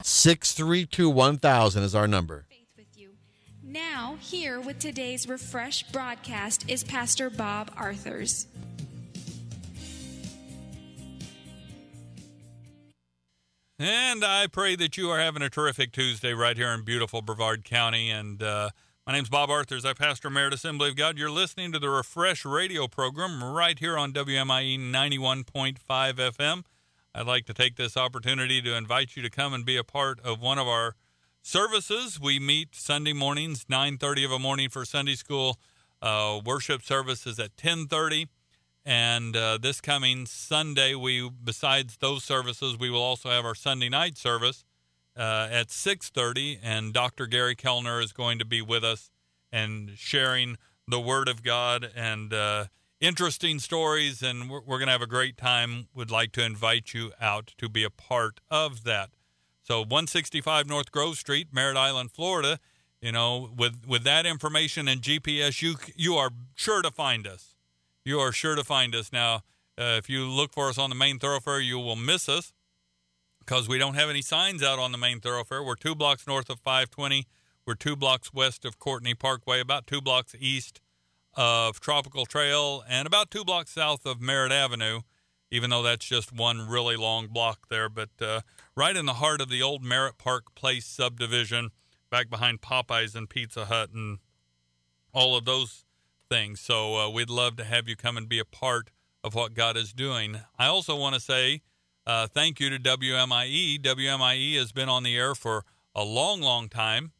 632-1000 is our number. Faith with you. Now, here with today's Refresh broadcast is Pastor Bob Arthurs. And I pray that you are having a terrific Tuesday right here in beautiful Brevard County. And my name's Bob Arthurs. I pastor Merit Assembly of God. You're listening to the Refresh radio program right here on WMIE 91.5 FM. I'd like to take this opportunity to invite you to come and be a part of one of our services. We meet Sunday mornings, 9:30 of a morning for Sunday school. Worship service is at 10:30. And this coming Sunday, besides those services, we will also have our Sunday night service at 6:30, and Dr. Gary Kellner is going to be with us and sharing the Word of God and interesting stories, and we're going to have a great time. Would like to invite you out to be a part of that. So 165 North Grove Street, Merritt Island, Florida. You know, with that information and GPS, you are sure to find us. You are sure to find us. Now, if you look for us on the main thoroughfare, you will miss us because we don't have any signs out on the main thoroughfare. We're 2 blocks north of 520. We're 2 blocks west of Courtney Parkway, about 2 blocks east of Tropical Trail, and about 2 blocks south of Merritt Avenue, even though that's just one really long block there. But right in the heart of the old Merritt Park Place subdivision, back behind Popeyes and Pizza Hut and all of those things. So we'd love to have you come and be a part of what God is doing. I also want to say thank you to WMIE. WMIE has been on the air for a long, long time,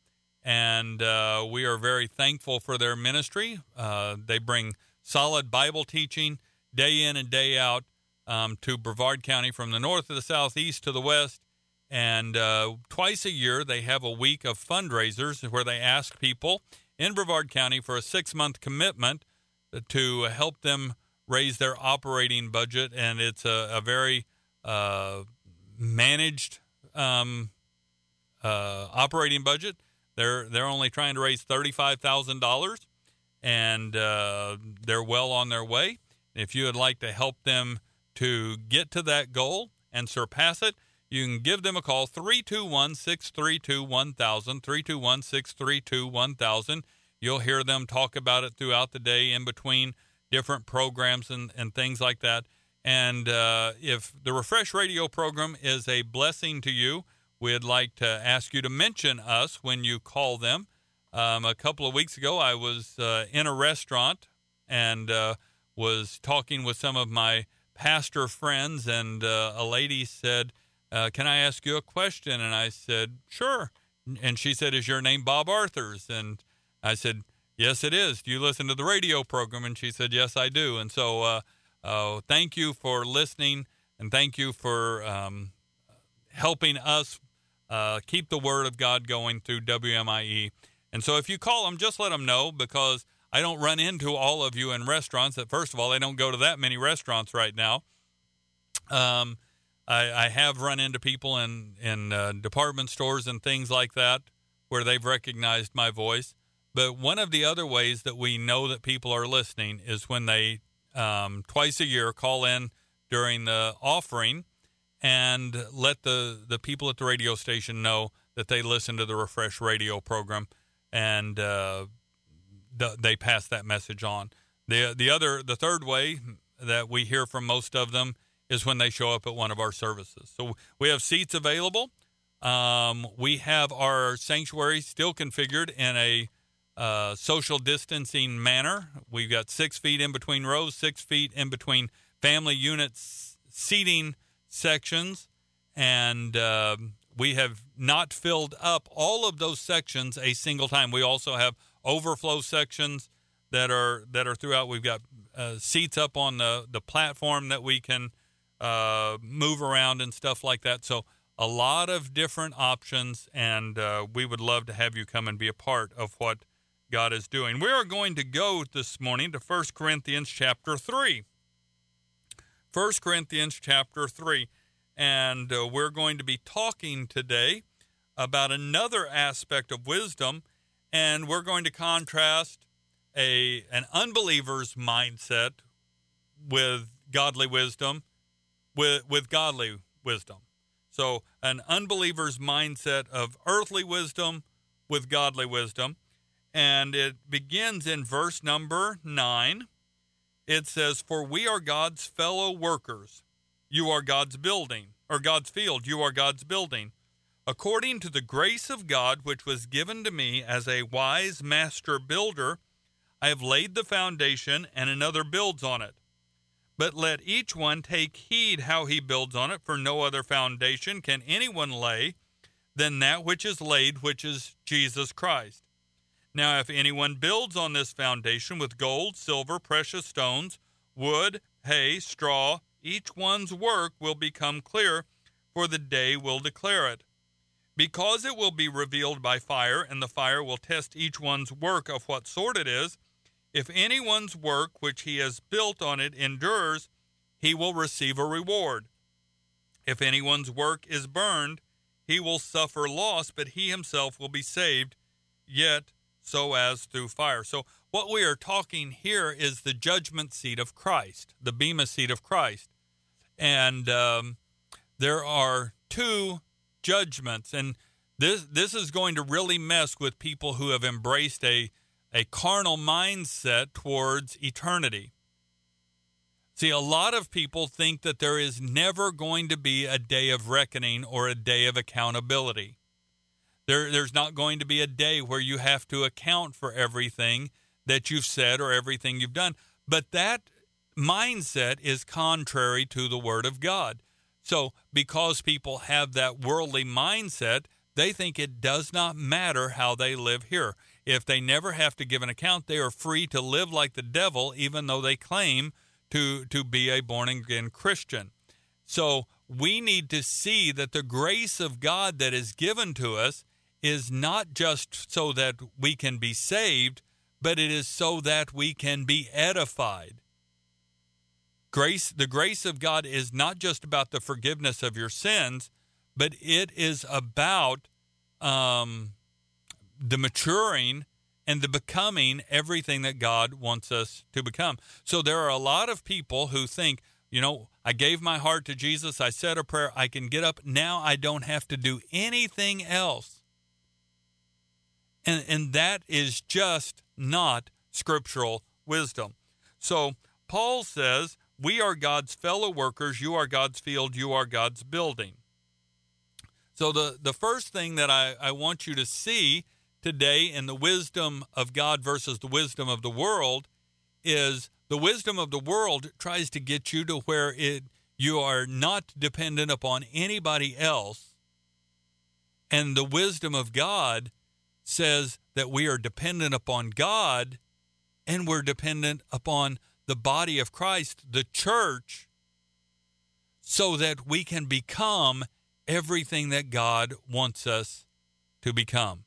and we are very thankful for their ministry. They bring solid Bible teaching day in and day out to Brevard County from the north to the south, east to the west, and twice a year they have a week of fundraisers where they ask people in Brevard County for a 6-month commitment to help them raise their operating budget, and it's a very managed operating budget. They're only trying to raise $35,000, and they're well on their way. If you would like to help them to get to that goal and surpass it, you can give them a call, 321-632-1000, 321-632-1000. You'll hear them talk about it throughout the day in between different programs and things like that. And if the Refresh Radio program is a blessing to you, we'd like to ask you to mention us when you call them. A couple of weeks ago, I was in a restaurant and was talking with some of my pastor friends, and a lady said, can I ask you a question? And I said, sure. And she said, is your name Bob Arthurs? And I said, yes, it is. Do you listen to the radio program? And she said, yes, I do. And so thank you for listening, and thank you for helping us keep the Word of God going through WMIE. And so if you call them, just let them know, because I don't run into all of you in restaurants. That first of all, they don't go to that many restaurants right now. I have run into people in department stores and things like that where they've recognized my voice. But one of the other ways that we know that people are listening is when they twice a year call in during the offering and let the people at the radio station know that they listen to the Refresh Radio program, and they pass that message on. The third way that we hear from most of them is when they show up at one of our services. So we have seats available. We have our sanctuary still configured in a social distancing manner. We've got 6 feet in between rows, 6 feet in between family units seating sections, and we have not filled up all of those sections a single time. We also have overflow sections that are throughout. We've got seats up on the platform that we can move around and stuff like that. So a lot of different options, and we would love to have you come and be a part of what God is doing. We are going to go this morning to 1 Corinthians chapter 3. 1 Corinthians chapter 3. And we're going to be talking today about another aspect of wisdom, and we're going to contrast an unbeliever's mindset with godly wisdom, with godly wisdom. So an unbeliever's mindset of earthly wisdom with godly wisdom. And it begins in verse number 9. It says, "For we are God's fellow workers. You are God's building, or God's field. You are God's building. According to the grace of God, which was given to me as a wise master builder, I have laid the foundation, and another builds on it. But let each one take heed how he builds on it, for no other foundation can anyone lay than that which is laid, which is Jesus Christ. Now, if anyone builds on this foundation with gold, silver, precious stones, wood, hay, straw, each one's work will become clear, for the day will declare it. Because it will be revealed by fire, and the fire will test each one's work of what sort it is. If anyone's work which he has built on it endures, he will receive a reward. If anyone's work is burned, he will suffer loss, but he himself will be saved, yet so as through fire." So what we are talking here is the judgment seat of Christ, the bema seat of Christ. And there are two judgments, and this is going to really mess with people who have embraced a carnal mindset towards eternity. See, a lot of people think that there is never going to be a day of reckoning or a day of accountability. There's not going to be a day where you have to account for everything that you've said or everything you've done. But that mindset is contrary to the Word of God. So because people have that worldly mindset, they think it does not matter how they live here. If they never have to give an account, they are free to live like the devil, even though they claim to be a born-again Christian. So we need to see that the grace of God that is given to us is not just so that we can be saved, but it is so that we can be edified. The grace of God is not just about the forgiveness of your sins, but it is about the maturing and the becoming everything that God wants us to become. So there are a lot of people who think, I gave my heart to Jesus, I said a prayer, I can get up, now I don't have to do anything else. And that is just not scriptural wisdom. So Paul says, we are God's fellow workers, you are God's field, you are God's building. So the first thing that I want you to see today in the wisdom of God versus the wisdom of the world is the wisdom of the world tries to get you to where you are not dependent upon anybody else. And the wisdom of God says that we are dependent upon God, and we're dependent upon the body of Christ, the church, so that we can become everything that God wants us to become.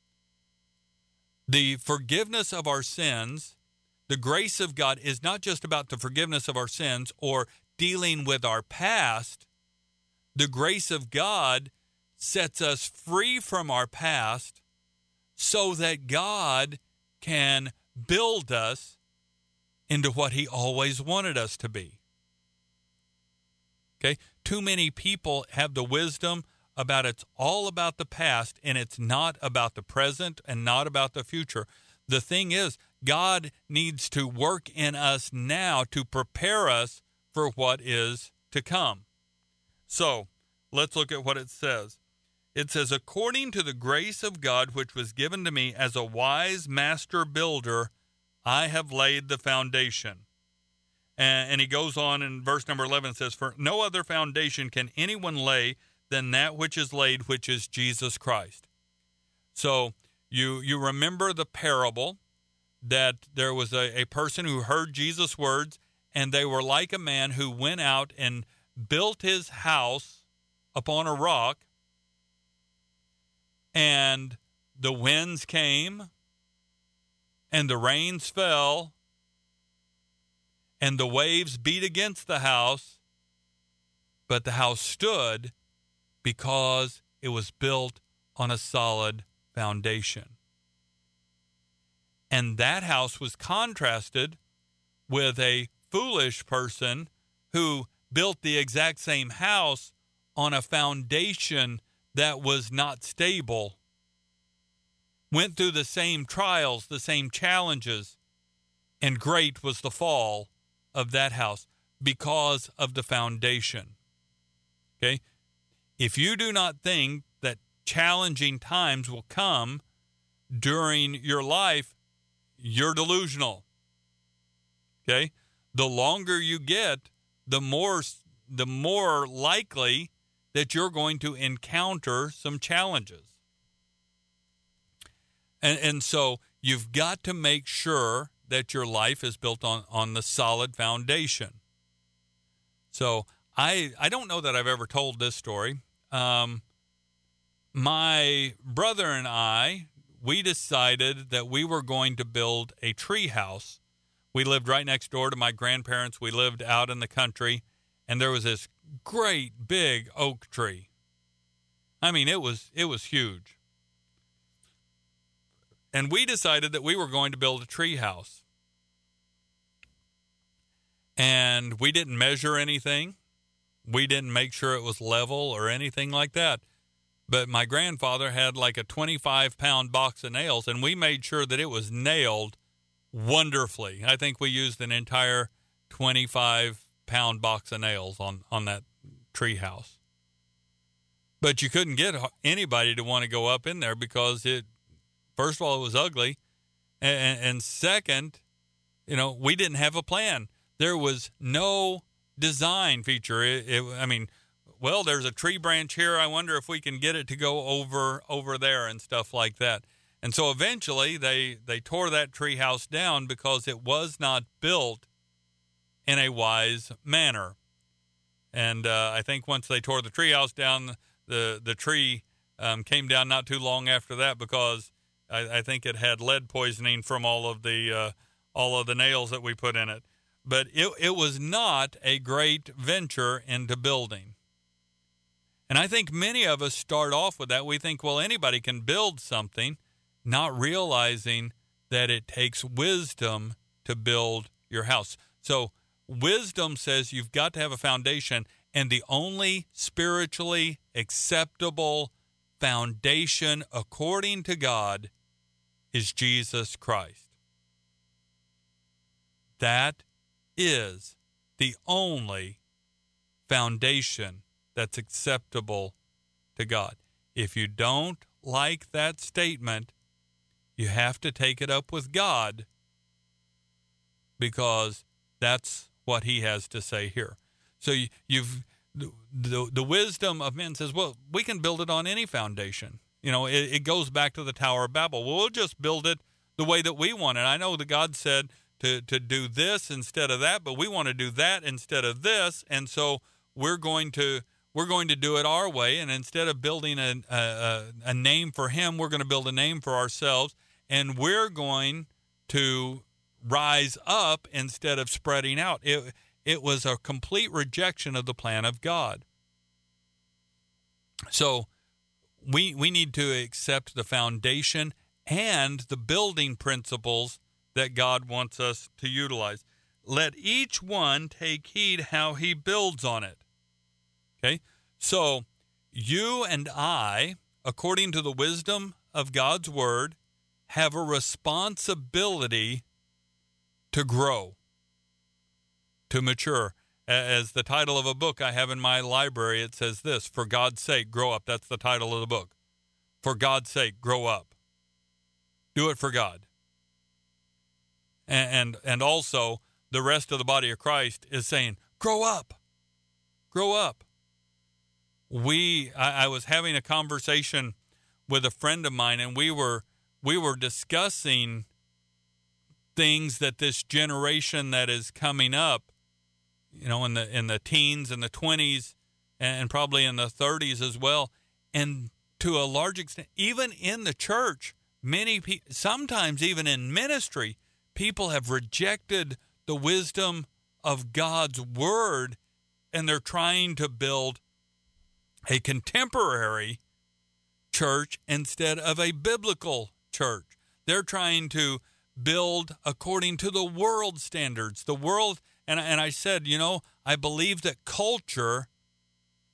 The forgiveness of our sins, the grace of God is not just about the forgiveness of our sins or dealing with our past. The grace of God sets us free from our past so that God can build us into what he always wanted us to be. Okay? Too many people have the wisdom about it's all about the past and it's not about the present and not about the future. The thing is, God needs to work in us now to prepare us for what is to come. So, let's look at what it says. It says, according to the grace of God which was given to me as a wise master builder, I have laid the foundation. And he goes on in verse number 11, says, for no other foundation can anyone lay than that which is laid, which is Jesus Christ. So you remember the parable that there was a person who heard Jesus' words, and they were like a man who went out and built his house upon a rock, and the winds came, and the rains fell, and the waves beat against the house, but the house stood because it was built on a solid foundation. And that house was contrasted with a foolish person who built the exact same house on a foundation that was not stable, went through the same trials, the same challenges, and great was the fall of that house because of the foundation. Okay? If you do not think that challenging times will come during your life, you're delusional. Okay? The longer you get, the more likely that you're going to encounter some challenges. And so you've got to make sure that your life is built on the solid foundation. So I don't know that I've ever told this story. My brother and I, we decided that we were going to build a tree house. We lived right next door to my grandparents. We lived out in the country, and there was this great big oak tree. I mean, it was huge. And we decided that we were going to build a tree house. And we didn't measure anything. We didn't make sure it was level or anything like that. But my grandfather had like a 25-pound box of nails, and we made sure that it was nailed wonderfully. I think we used an entire 25-pound box of nails on that tree house. But you couldn't get anybody to want to go up in there because first of all, it was ugly. And second, we didn't have a plan. There was no design feature. There's a tree branch here. I wonder if we can get it to go over there and stuff like that. And so eventually they tore that tree house down because it was not built in a wise manner. And I think once they tore the tree house down, the tree came down not too long after that because I think it had lead poisoning from all of the nails that we put in it. But it was not a great venture into building. And I think many of us start off with that. We think, well, anybody can build something, not realizing that it takes wisdom to build your house. So wisdom says you've got to have a foundation, and the only spiritually acceptable foundation according to God is Jesus Christ. That is the only foundation that's acceptable to God. If you don't like that statement, you have to take it up with God because that's what he has to say here. So the wisdom of men says, well, we can build it on any foundation. It goes back to the Tower of Babel. Well, we'll just build it the way that we want it. I know that God said to do this instead of that, but we want to do that instead of this, and so we're going to do it our way. And instead of building a name for him, we're going to build a name for ourselves, and we're going to rise up instead of spreading out. It was a complete rejection of the plan of God. So we need to accept the foundation and the building principles that God wants us to utilize. Let each one take heed how he builds on it. Okay? So you and I, according to the wisdom of God's word, have a responsibility to grow, to mature. As the title of a book I have in my library, it says this: For God's sake, grow up. That's the title of the book. For God's sake, grow up. Do it for God. And also, the rest of the body of Christ is saying, grow up. Grow up. I was having a conversation with a friend of mine, and we were discussing things that this generation that is coming up, in the teens and the 20s and probably in the 30s as well, and to a large extent, even in the church, many people, sometimes even in ministry, people have rejected the wisdom of God's word, and they're trying to build a contemporary church instead of a biblical church. They're trying to build according to the world standards. The world, and I said, I believe that culture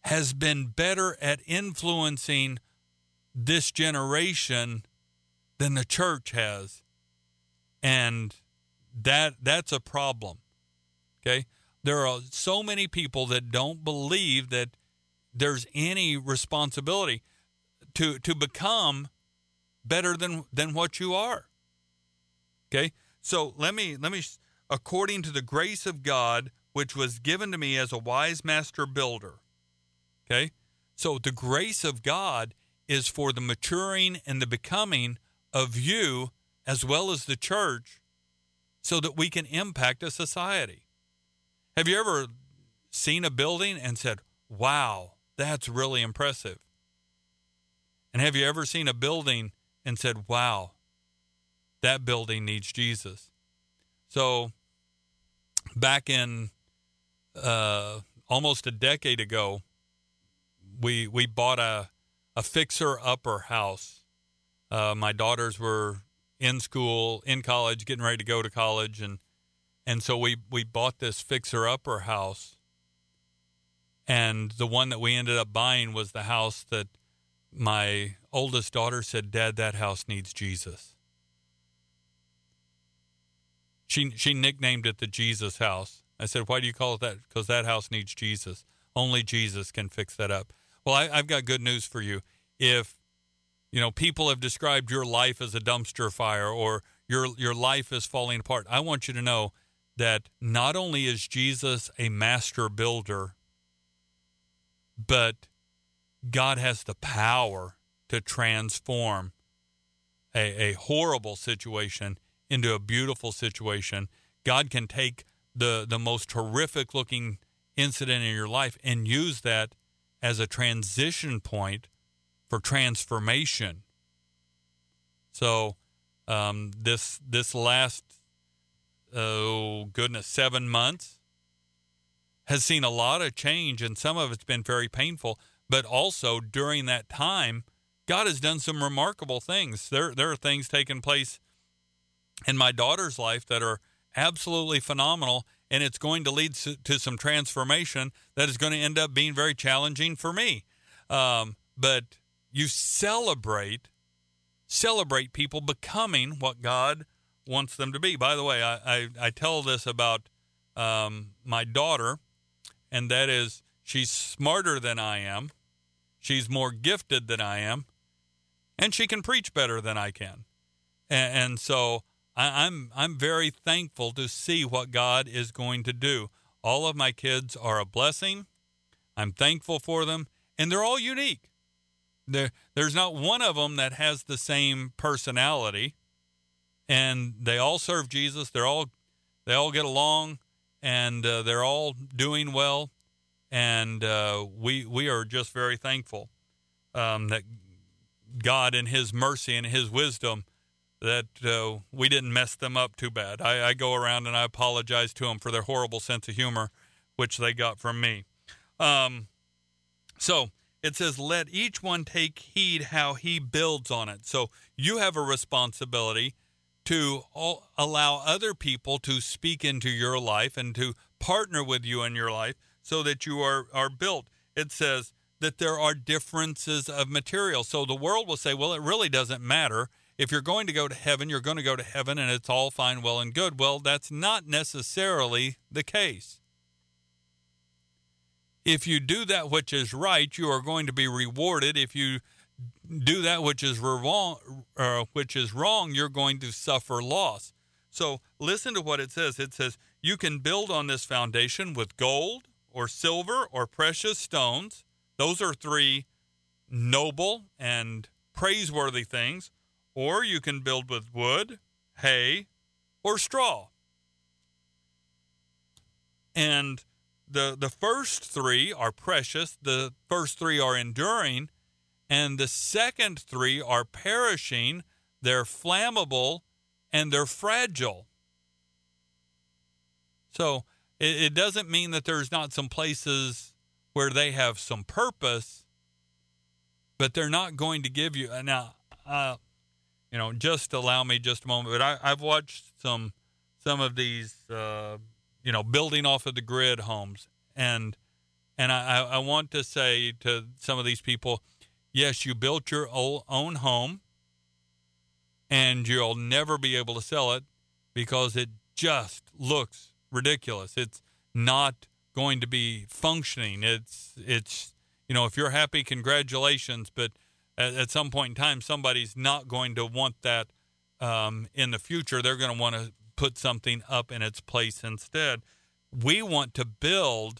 has been better at influencing this generation than the church has. And that's a problem. Okay? There are so many people that don't believe that there's any responsibility to become better than what you are. Okay? So let me according to the grace of God, which was given to me as a wise master builder. Okay? So the grace of God is for the maturing and the becoming of you as well as the church so that we can impact a society. Have you ever seen a building and said, wow, that's really impressive? And have you ever seen a building and said, wow, that building needs Jesus? So back in almost a decade ago, we bought a fixer-upper house. My daughters were in school, in college, getting ready to go to college, and so we bought this fixer-upper house. And the one that we ended up buying was the house that my oldest daughter said, Dad, that house needs Jesus. She nicknamed it the Jesus house. I said, why do you call it that? Because that house needs Jesus. Only Jesus can fix that up. Well, I've got good news for you. If, people have described your life as a dumpster fire or your life is falling apart, I want you to know that not only is Jesus a master builder, but God has the power to transform a horrible situation into a beautiful situation. God can take the most horrific looking incident in your life and use that as a transition point for transformation. So this last 7 months has seen a lot of change, and some of it's been very painful. But also during that time, God has done some remarkable things. There are things taking place in my daughter's life that are absolutely phenomenal, and it's going to lead to some transformation that is going to end up being very challenging for me. But you celebrate people becoming what God wants them to be. By the way, I tell this about my daughter, and that is she's smarter than I am, she's more gifted than I am, and she can preach better than I can. And so I'm very thankful to see what God is going to do. All of my kids are a blessing. I'm thankful for them, and they're all unique. There's not one of them that has the same personality, and they all serve Jesus. They all get along, and they're all doing well, and we are just very thankful that God, in His mercy and His wisdom, that we didn't mess them up too bad. I go around and I apologize to them for their horrible sense of humor, which they got from me. So it says, let each one take heed how he builds on it. So you have a responsibility to allow other people to speak into your life and to partner with you in your life so that you are built. It says that there are differences of material. So the world will say, well, it really doesn't matter. If you're going to go to heaven, you're going to go to heaven, and it's all fine, well, and good. Well, that's not necessarily the case. If you do that which is right, you are going to be rewarded. If you do that which is wrong, you're going to suffer loss. So listen to what it says. It says, you can build on this foundation with gold or silver or precious stones. Those are three noble and praiseworthy things. Or you can build with wood, hay, or straw. And the first three are precious, the first three are enduring, and the second three are perishing, they're flammable, and they're fragile. So it doesn't mean that there's not some places where they have some purpose, but they're not going to give you... Now, just allow me just a moment. But I've watched some of these, building off of the grid homes, and And I want to say to some of these people, yes, you built your own home, and you'll never be able to sell it because it just looks ridiculous. It's not going to be functioning. It's if you're happy, congratulations, but at some point in time, somebody's not going to want that in the future. They're going to want to put something up in its place instead. We want to build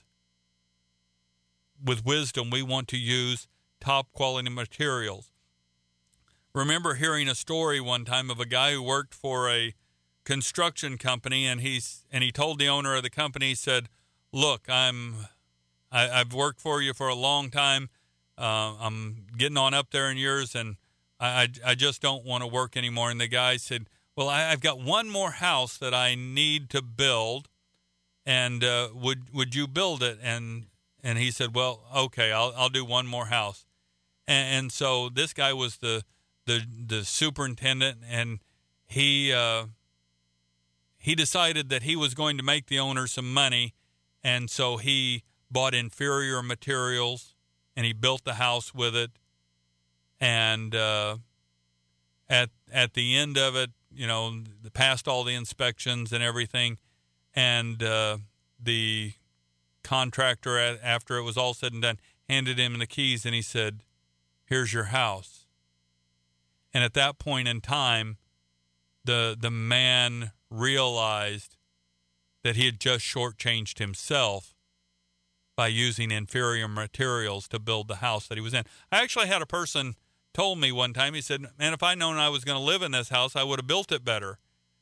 with wisdom. We want to use top quality materials. Remember hearing a story one time of a guy who worked for a construction company, and he told the owner of the company, he said, "Look, I've worked for you for a long time. I'm getting on up there in years, and I just don't want to work anymore." And the guy said, "Well, I've got one more house that I need to build, and would you build it?" And he said, "Well, okay, I'll do one more house." And so this guy was the superintendent, and he decided that he was going to make the owner some money, and so he bought inferior materials, and he built the house with it. And at the end of it, passed all the inspections and everything, and the contractor, after it was all said and done, handed him the keys, and he said, "Here's your house." And at that point in time, the man realized that he had just shortchanged himself by using inferior materials to build the house that he was in. I actually had a person told me one time, he said, "Man, if I'd known I was going to live in this house, I would have built it better."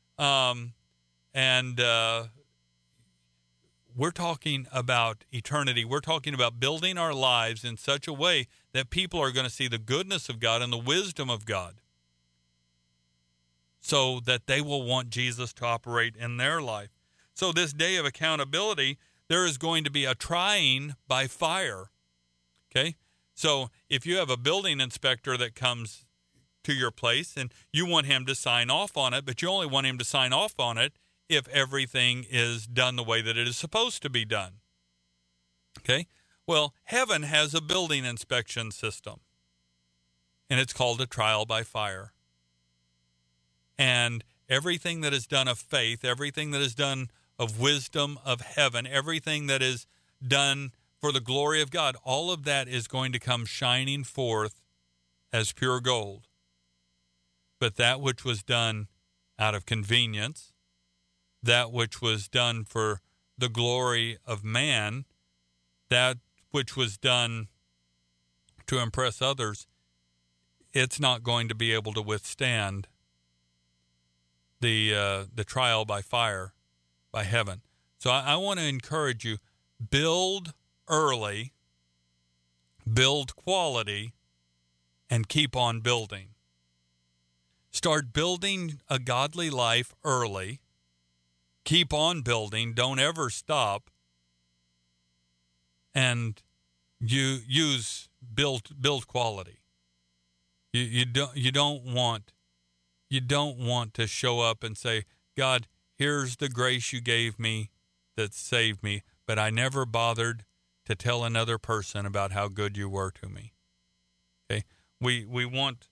We're talking about eternity. We're talking about building our lives in such a way that people are going to see the goodness of God and the wisdom of God, so that they will want Jesus to operate in their life. So this day of accountability, there is going to be a trying by fire. Okay? So if you have a building inspector that comes to your place and you want him to sign off on it, but you only want him to sign off on it if everything is done the way that it is supposed to be done. Okay? Well, heaven has a building inspection system, and it's called a trial by fire. And everything that is done of faith, everything that is done of wisdom of heaven, everything that is done for the glory of God, all of that is going to come shining forth as pure gold. But that which was done out of convenience, that which was done for the glory of man, that which was done to impress others, it's not going to be able to withstand the trial by fire, by heaven. So I want to encourage you, build early, build quality, and keep on building. Start building a godly life early. Keep on building. Don't ever stop. And you build quality. You don't want to show up and say, "God, here's the grace you gave me that saved me, but I never bothered to tell another person about how good you were to me." Okay, we want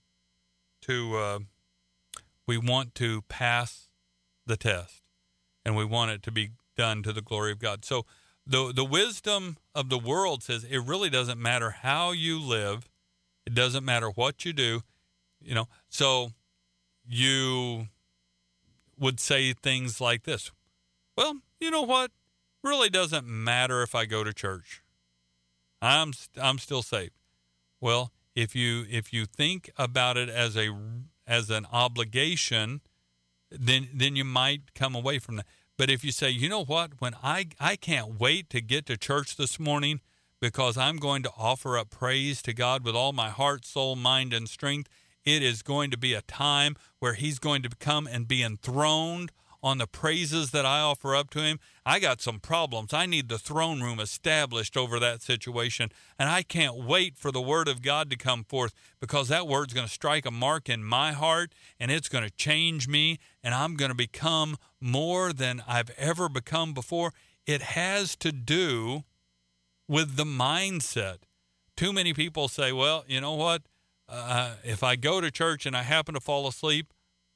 to pass the test, and we want it to be done to the glory of God. So the wisdom of the world says it really doesn't matter how you live, it doesn't matter what you do, So you would say things like this: "Well, you know what? Really doesn't matter if I go to church. I'm still saved." Well, if you think about it as an obligation, then you might come away from that. But if you say, "You know what? When I can't wait to get to church this morning because I'm going to offer up praise to God with all my heart, soul, mind, and strength. It is going to be a time where he's going to come and be enthroned on the praises that I offer up to him. I got some problems. I need the throne room established over that situation, and I can't wait for the word of God to come forth, because that word's going to strike a mark in my heart, and it's going to change me, and I'm going to become more than I've ever become before." It has to do with the mindset. Too many people say, well, you know what? If I go to church and I happen to fall asleep,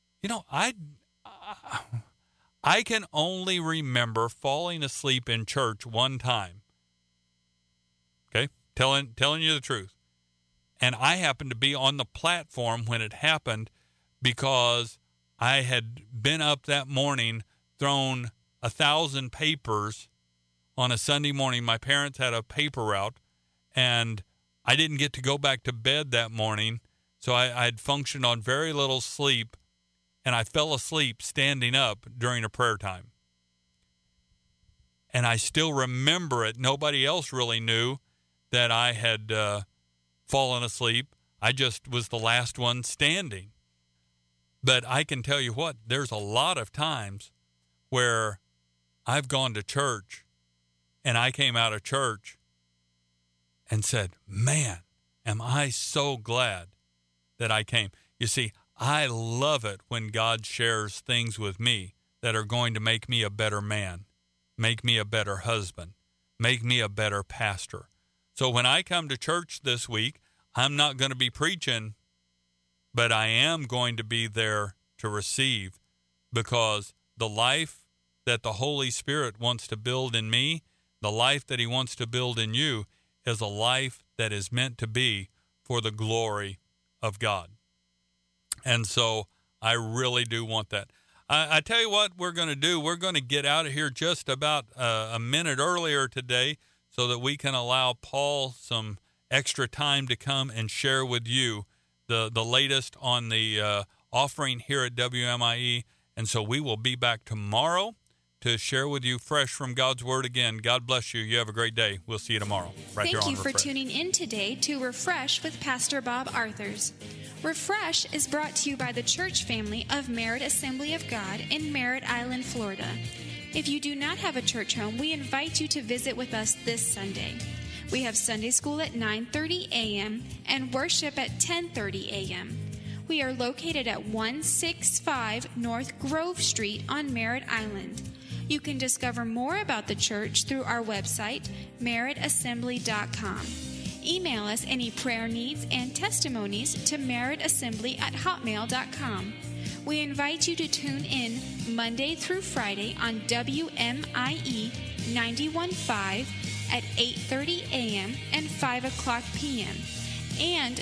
I can only remember falling asleep in church one time. Okay? Telling you the truth. And I happened to be on the platform when it happened because I had been up that morning, thrown 1,000 papers on a Sunday morning. My parents had a paper route, and I didn't get to go back to bed that morning, so I had functioned on very little sleep, and I fell asleep standing up during a prayer time. And I still remember it. Nobody else really knew that I had fallen asleep. I just was the last one standing. But I can tell you what, there's a lot of times where I've gone to church and I came out of church and said, man, am I so glad that I came. You see, I love it when God shares things with me that are going to make me a better man, make me a better husband, make me a better pastor. So when I come to church this week, I'm not going to be preaching, but I am going to be there to receive, because the life that the Holy Spirit wants to build in me, the life that he wants to build in you, is a life that is meant to be for the glory of God. And so I really do want that. I tell you what we're going to do. We're going to get out of here just about a minute earlier today so that we can allow Paul some extra time to come and share with you the latest on the offering here at WMIE. And so we will be back tomorrow to share with you fresh from God's Word again. God bless you. You have a great day. We'll see you tomorrow. Right here on Thank you for Refresh. tuning in today to Refresh with Pastor Bob Arthurs. Refresh is brought to you by the church family of Merritt Assembly of God in Merritt Island, Florida. If you do not have a church home, we invite you to visit with us this Sunday. We have Sunday school at 9:30 a.m. and worship at 10:30 a.m. We are located at 165 North Grove Street on Merritt Island. You can discover more about the church through our website, merrittassembly.com. Email us any prayer needs and testimonies to merrittassembly@hotmail.com. We invite you to tune in Monday through Friday on WMIE 91.5 at 8:30 a.m. and 5 o'clock p.m. and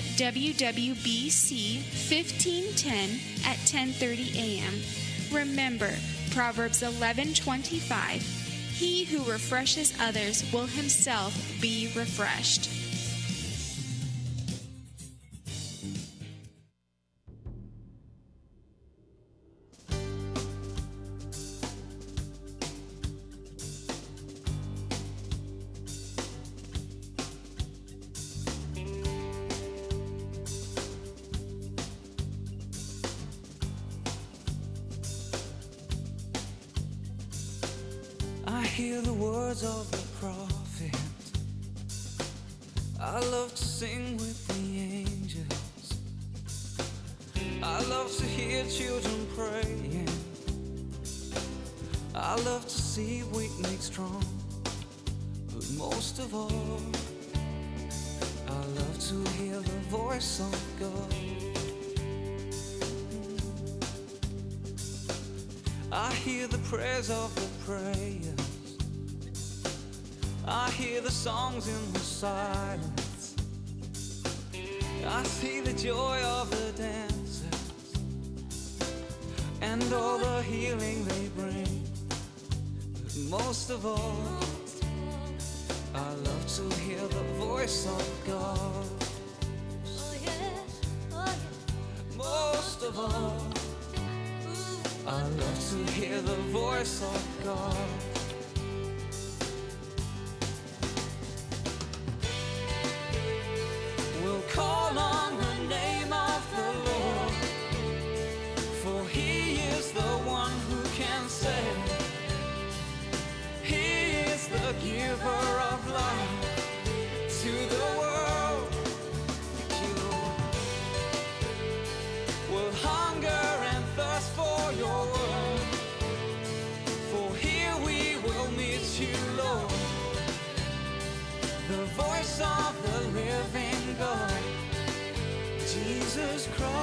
WWBC 1510 at 10:30 a.m. Remember, Proverbs 11:25, he who refreshes others will himself be refreshed. I hear the words of the prophet. I love to sing with the angels. I love to hear children praying. I love to see weak made strong. But most of all, I love to hear the voice of God. I hear the prayers of the prayers. I hear the songs in the silence. I see the joy of the dancers and all the healing they bring. But most of all, I love to hear the voice of God. Most of all, I love to hear the voice of God. We'll call on the name of the Lord, for He is the one who can save. He is the giver of life to the world. You will hunger and thirst for your word, for here we voice of the living God. Jesus Christ.